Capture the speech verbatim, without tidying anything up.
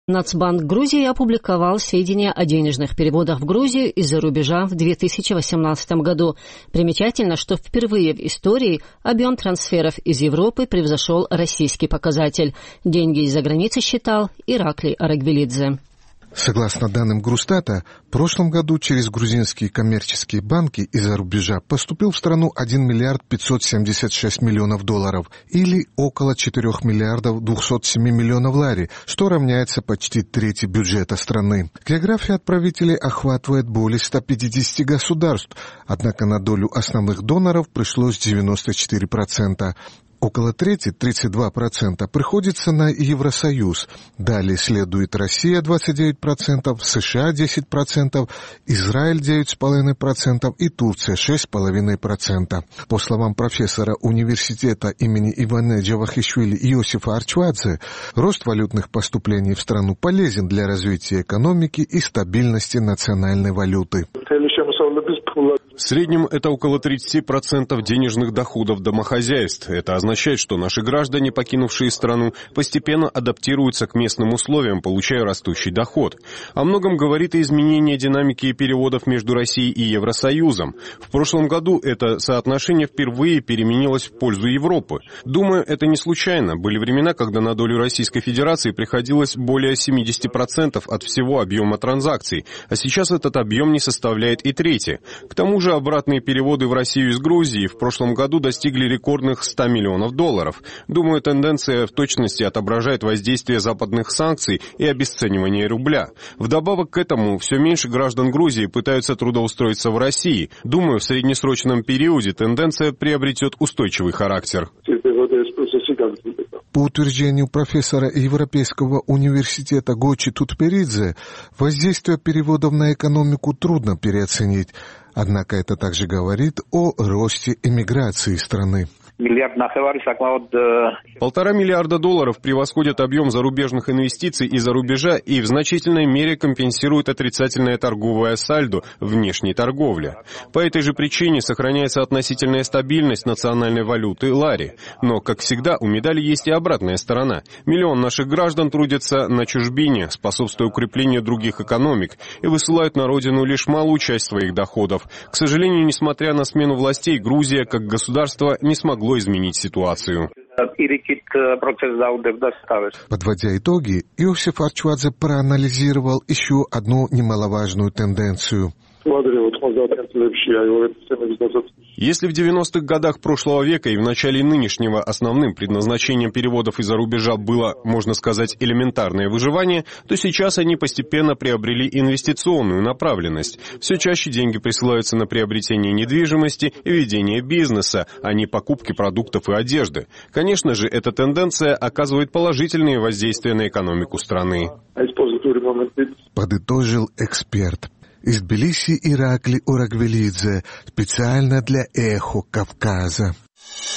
Нацбанк Грузии опубликовал сведения о денежных переводах в Грузию из-за рубежа в две тысячи восемнадцатом году. Примечательно, что впервые в истории объем трансферов из Европы превзошел российский показатель. Деньги из-за границы считал Ираклий Арагвелидзе. Согласно данным Грустата, в прошлом году через грузинские коммерческие банки из-за рубежа поступил в страну один миллиард пятьсот семьдесят шесть миллионов долларов или около четырех миллиардов двухсот семи миллионов лари, что равняется почти трети бюджета страны. География отправителей охватывает более ста пятидесяти государств, однако на долю основных доноров пришлось девяносто четыре процента. Около трети, тридцать два процента, приходится на Евросоюз. Далее следует Россия двадцать девять процентов, США десять процентов, Израиль девять целых пять десятых процента и Турция шесть целых пять десятых процента. По словам профессора университета имени Ивана Джавахишвили Иосифа Арчвадзе, рост валютных поступлений в страну полезен для развития экономики и стабильности национальной валюты. В среднем это около тридцать процентов денежных доходов домохозяйств. Это означает, что наши граждане, покинувшие страну, постепенно адаптируются к местным условиям, получая растущий доход. О многом говорит и изменение динамики переводов между Россией и Евросоюзом. В прошлом году это соотношение впервые переменилось в пользу Европы. Думаю, это не случайно. Были времена, когда на долю Российской Федерации приходилось более семьдесят процентов от всего объема транзакций, а сейчас этот объем не составляет и трети. К тому же обратные переводы в Россию из Грузии в прошлом году достигли рекордных ста миллионов долларов. Думаю, тенденция в точности отображает воздействие западных санкций и обесценивание рубля. Вдобавок к этому, все меньше граждан Грузии пытаются трудоустроиться в России. Думаю, в среднесрочном периоде тенденция приобретет устойчивый характер. По утверждению профессора Европейского университета Гочи Тутперидзе, воздействие переводов на экономику трудно переоценить. Однако это также говорит о росте эмиграции страны. Полтора миллиарда долларов превосходят объем зарубежных инвестиций из-за рубежа и в значительной мере компенсируют отрицательное торговое сальдо внешней торговли. По этой же причине сохраняется относительная стабильность национальной валюты лари. Но, как всегда, у медали есть и обратная сторона. Миллион наших граждан трудятся на чужбине, способствуя укреплению других экономик, и высылают на родину лишь малую часть своих доходов. К сожалению, несмотря на смену властей, Грузия, как государство, не смогло изменить ситуацию. Подводя итоги, Иосиф Арчвадзе проанализировал еще одну немаловажную тенденцию. Если в девяностых годах прошлого века и в начале нынешнего основным предназначением переводов из-за рубежа было, можно сказать, элементарное выживание, то сейчас они постепенно приобрели инвестиционную направленность. Все чаще деньги присылаются на приобретение недвижимости и ведение бизнеса, а не покупки продуктов и одежды. Конечно же, эта тенденция оказывает положительные воздействия на экономику страны. Подытожил эксперт. Из Тбилиси Ираклий Арагвелидзе специально для «Эхо Кавказа».